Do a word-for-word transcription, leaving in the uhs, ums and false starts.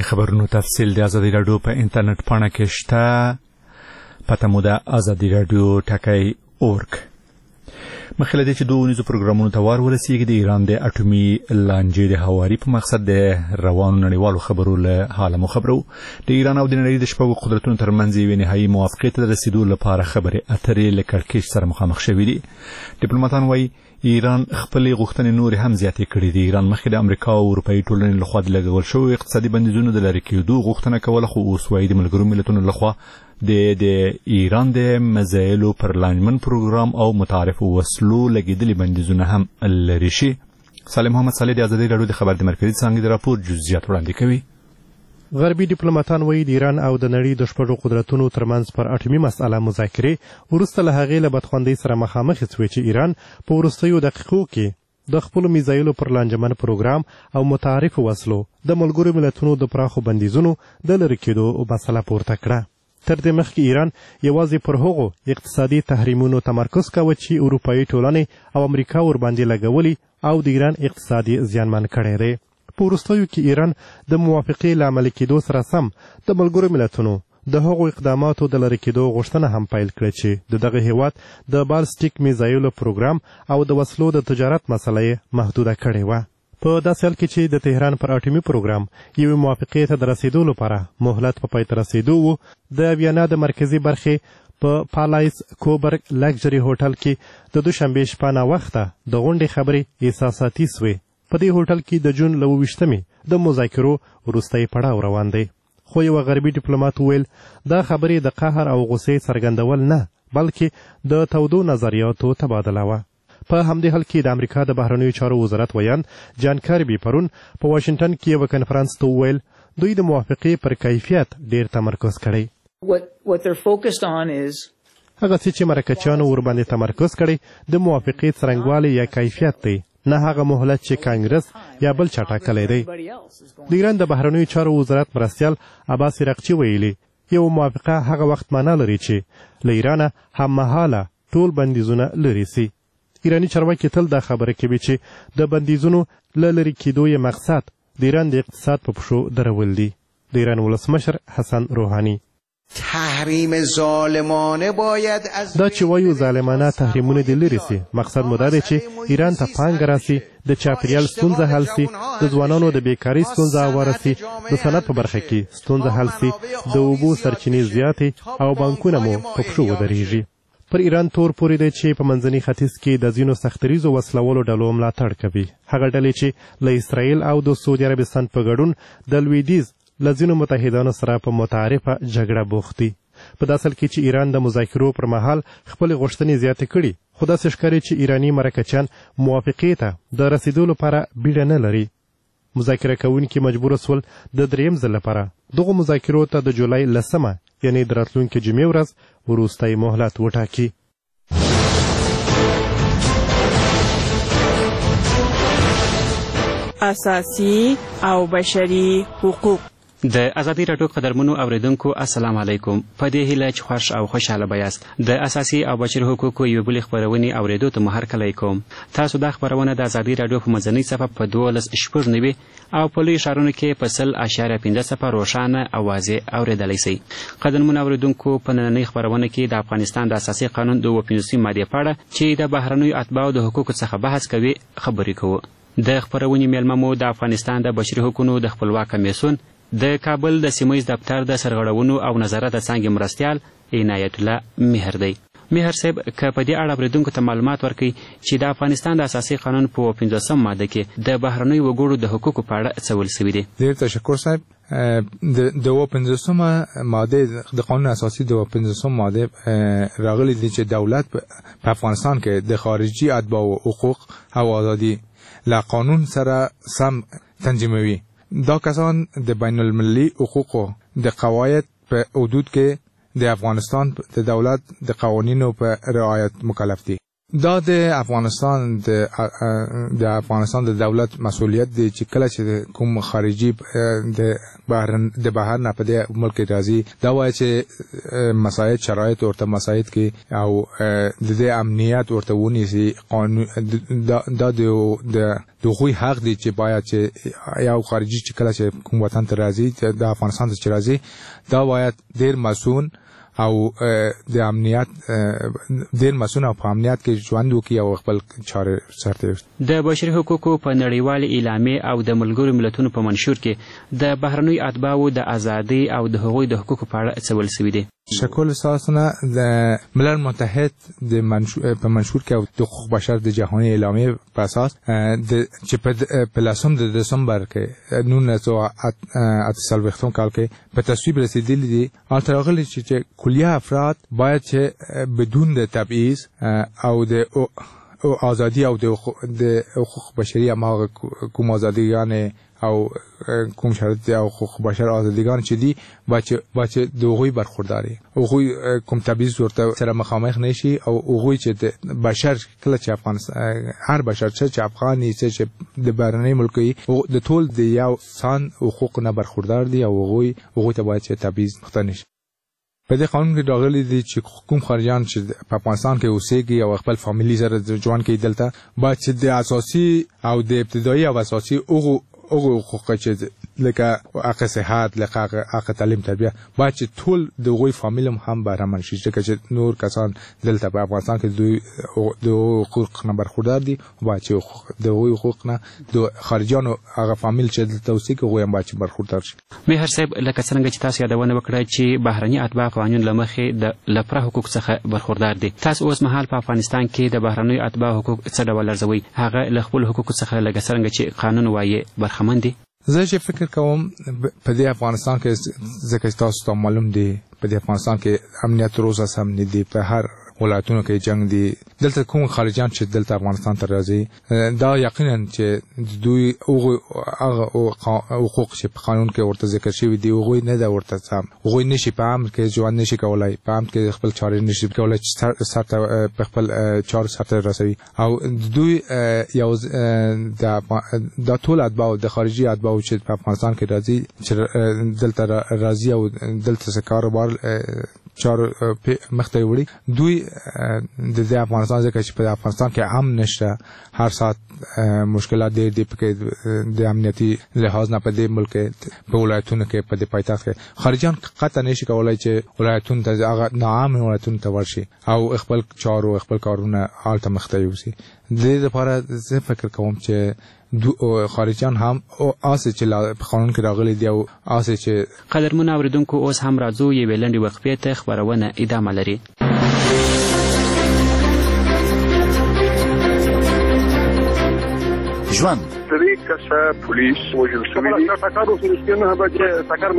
خبرونو تفصیل د ازادي راډیو په انټرنیټ پاڼه کې شته. پته مو ده ازادي راډیو ټکی اورګ. مخکې له دې چې دوه ونیزو پروګرامونو ته وار ورسیږي، د ایران د اټومي لانجې د هواري په مقصد د روانو نړیوالو خبرو له حاله مو خبرو. د ایران او د نړۍ د شپږو قدرتونو ترمنځ یوې نهایي موافقې ته د رسیدو لپاره خبرې اترې له کړکېچ سره مخامخ شوي دي. ډیپلوماتان وایي ایران خپلې غوښتنې نورې هم زیاتې کړې دي. ایران مخکې د امریکا او اروپایي ټولنې لخوا د لګول شویو اقتصادي بندیزونو د لرې کېدو غوښتنه کوله، خو اوس وایي د ملګرو ملتونو لخوا د د ایران د مزایلو پر لانجمن پروګرام او متعارفو وسلو لګېدلي بندیزونه هم لرې شي. صالح محمد صالح د ازادي راډیو د خبر د مرکزي څانګې د راپور جزئیات وړاندې کوي. غربي ډیپلوماتان وایي د ایران او د نړۍ د شپږو قدرتونو ترمنځ پر اټومي مسأله مذاکرې وروسته له هغې له بدخواندۍ سره مخامخ شوې چې ایران په وروستیو دقیقو کې د خپلو میزایلو پر لانجمن پروګرام او متعارفو وسلو د ملګرو ملتونو د پراخو بندیزونو د لرې کېدو مسله پورته کړه. تر دې مخکې ایران یوازې پر هغو اقتصادي تحریمونو تمرکز کاوه چې اروپایي ټولنې او امریکا ورباندې لګولي او د ایران اقتصادي زیانمن کړی دی. په وروستیو کې ایران د موافقې له عملي کېدو سره سم د ملګرو ملتونو د هغو اقداماتو د لرې کېدو غوښتنه هم پیل کړه چې د دغه هیواد د بالستیک میزایلو پروګرام او د وسلو د تجارت مسله یې محدوده کړې وه. په داسې حال کې چې د تهران پر اټومي پروګرام یوې موافقې ته د رسیدو لپاره مهلت په پای ته رسیدو و، د ویانا د مرکزي برخې په پالایس کوبرګ لګژري هوټل کې د دوشنبې شپه ناوخته د غونډې خبرې احساساتي سوې. په دې هوټل کې د جون له اوویشتمې د مذاکرو وروستی پړاو روان دی، خو یوه غربي ډیپلومات وویل دا خبرې د قهر او غصې څرګندول نه، بلکې د تودو نظریاتو تبادله وه. په همدې حال کې د امریکا د بهرنیو چارو وزارت ویان جان کاربي پرون په واشنګټن کې یوه کنفرانس ته وویل دوی د موافقې پر کیفیت ډیر تمرکز کړی. هغه څه چې مرکچیانو ورباندې تمرکز کړی د موافقې څرنګوالی یا کیفیت دی، نه هغه مهلت چې کانګرس یا بل چا ټاکلی دی. د ایران د بهرنیو چارو وزارت مرستیال عباس رقچي ویلي یو موافقه هغه وخت معنا لري چې له ایرانه هممهاله ټول بندیزونه لرې سي. ایرانی چارواکي تل دا خبره کوي چې د بندیزونو له لرې کېدو یې مقصد د ایران د اقتصاد په پښو درول دي. د ایران ولسمشر حسن روحاني تحریم ظالمانه باید از دا چې وایو ظالمانه تحریمونه دې لرې سي، مقصد مو دا دی چې ایران ته پانګه راسي، د چاپیریال ستونزه حل سي، د ځوانانو د بیکارۍ ستونزه هواره سي، د صنعت په برخه کې ستونزه حل سي، د اوبو سرچینې زیاتې او بانکونه مو په پښو ودرېږي. پر ایران تور پورې دی چې په منځني ختیځ کې د ځینو سختریزو وسلولو ډلو ملاتړ کوي. هغه ډلې چې له اسرائیل او د سعودي عربستان په ګډون د لویدیځ له ځینو متحدانو سره په متعارفه جګړه بوخت دي. په داسې حال کې چې ایران د مذاکرو پر مهال خپلې غوښتنې زیاتې کړي، خو داسې ښکاري چې ایراني مرکچیان موافقې ته د رسیدو لپاره بیړه نه لري. مذاکره کوونکي مجبور سول د دریم ځل لپاره دغو مذاکرو ته د جولای لسمه یعنې د راتلونکې جمعې ورځ وروستی مهلت وټاکي. اساسي او بشري حقوق. د ازادي راډیو قدرمنو اوریدونکو السلام علیکم. په دې هیله چې خوښ او خوشحاله به یاست. د اساسي او بشري حقوقو یوې بلې خپرونې اورېدو ته مو هرکلی کوم. تاسو دا خپرونه د ازادي راډیو په منځنۍ صفحه په دولس شپږ نوي او په لویو ښارونو کې په سل اشاریه پنځه صفحه روښانه او واضح اورېدلی سئ. قدرمنو اوریدونکو په نننۍ خپرونه کې د افغانستان د اساسي قانون د اووه پنځوسمې مادې په اړه چې د بهرنیو اتباعو د حقوقو څخه بحث کوي خبرې کوو. د خپرونې میلمه مو د افغانستان د بشري حقوقو د خپلواک کمیسیون د کابل د سیمه ییز دفتر د سرغړونو او نظارت د څانګې مرستیال عنایت الله مهر دی. مهر صاحب که په دې اړه اوریدونکو ته معلومات ورکړي چې د افغانستان د اساسي قانون په اووه پنځوسمه ماده کې د بهرنیو وګړو د حقوقو په اړه څه ویل سوي دي؟ ډېر تشکر صاحب. د اووه پنځوسمه ماده د قانون اساسي د اووه پنځوسمه ماده راغلي دي چې دولت په افغانستان کې د خارجي اتباعو حقوق او آزادي له قانون سره سم تنظیموي. دا کسان د بین المللي حقوقو د قواعد په حدود کې د افغانستان د دولت د قوانینو په رعایت مکلف دي. دا د افغانستان د د افغانستان د دولت مسؤلیت دی چې کله چې کوم خارجي د بهر د بهر نه په دې ملک راځي دا وایي چې مسایل شرایط ورته مسایل کې او د دې امنیت ورته ونیسي قانون دا د دوی حق دی چې باید چې یو خارجي چې کله چې کوم وطن ته راځي د افغانستان ته راځي دا باید ډیر مسؤل او د امنیت ډیر مسؤل او په امنیت کې ژوند وکړي او خپل چارې سرته د بشري حقوقو په نړیوال اعلامیه او د ملګرو ملتونو په منشور کې د بهرنوي اتباعو د ازادي او د حقوقو د حقوقو په اړه څه ویل شوي دي. شکل اساسنا د ملل متحد د منشور په منشور کې او د حقوق بشر د جهاني اعلامیه په اساس د چې په لسم د دسمبر کې نولس سوه اته څلوېښتم کال کې په تصویب رسیدلی دي التراغلی چې کلیه افراد باید چې بدون د تبعیض او د آزادی او د حقوق بشری ما کوم آزادیان او کوم شرط او حقوق بشر آزادیگان چې دي با چې دوغوی برخورداري اوغوی کوم تبعیض ورته سره مخامخ نشي او اوغوی چې د بشر کله چې افغانستان هر بشر چې افغاني چې د بهرنی ملکي د ټول د یو سان حقوق نه برخوردار دي او اوغوی اوغوی ته باید چې تبعیض مخته نشي. په دې قانون کې راغلي دي چې کوم خارجيان چې په افغانستان کې اوسېږي او خپل فامیلی سره ژوند کوي دلته باید چې د اساسي او د ابتدایي او اساسي اوغو او حقوق چې لکه حق صحت لکه حق تعلیم تربیه باید چې ټول د غوي فامیل هم برابر شي چې نور کسان دلته په افغانستان کې دوی د حقوق نه برخوردار دي باید چې د غوي حقوق نه د خارجيانو هغه فامیل چې دلته اوسېږي غوي هم باید برخوردار شي. مهر صاحب لکه څنګه چې تاسو یادونه وکړه چې بهرني اتباع قانون لمخې د لپاره حقوق څخه برخوردار دي تاسو اوس مهال په افغانستان کې د بهرني اتباع حقوق څه ډول ارزوي هغه له خپل حقوق څخه لکه څنګه چې قانون وايي برخمن دي. زه چې فکر کوم په دې افغانستان کې ځکه تاسو ته معلوم دي په دې افغانستان کې امنیت روزه سم نه دي په هر ولایتونو کې جنگ دي دلته کوم خارجيان چې دلته افغانستان ته راځي دا یقینا چې دوی هغه حقوق چې په قانون کې ورته ذکر شوی دي هغه نه دا ورته سم هغه نشي په امر کې ژوند نشي کولای په امر کې خپل چارې نشي کولای چې سرته په خپل چارې سرته رسوي او دوی یو د ټول اتباع د خارجي اتباع چې په افغانستان کې راځي چې دلته راځي او دلته څه کاروبار چار مخته وړي دوی د افغانستان ځکه چې په افغانستان کې امن نشته هر سات مشکلات ډېر دي په د امنیتي لحاظ نه په دې ملک په ولایتونو کې په دې پایتخت کې خارجيان قطع نشي کولای چې ولایتونو ته هغه ناامن ولایتونو ته ورشي او خپل چارو خپل کارونه حالت مخته یوسي. د دې لپاره زه فکر کوم چې دو خارجيان هم آسه چې په قانون کې راغلي دي او آسه چې قدرمن اوریدونکو اوس هم راځو یو ویلندې وقفې ته خبرونه ادامه لري. ژوند درې کسه پولیس وژل شوي دي.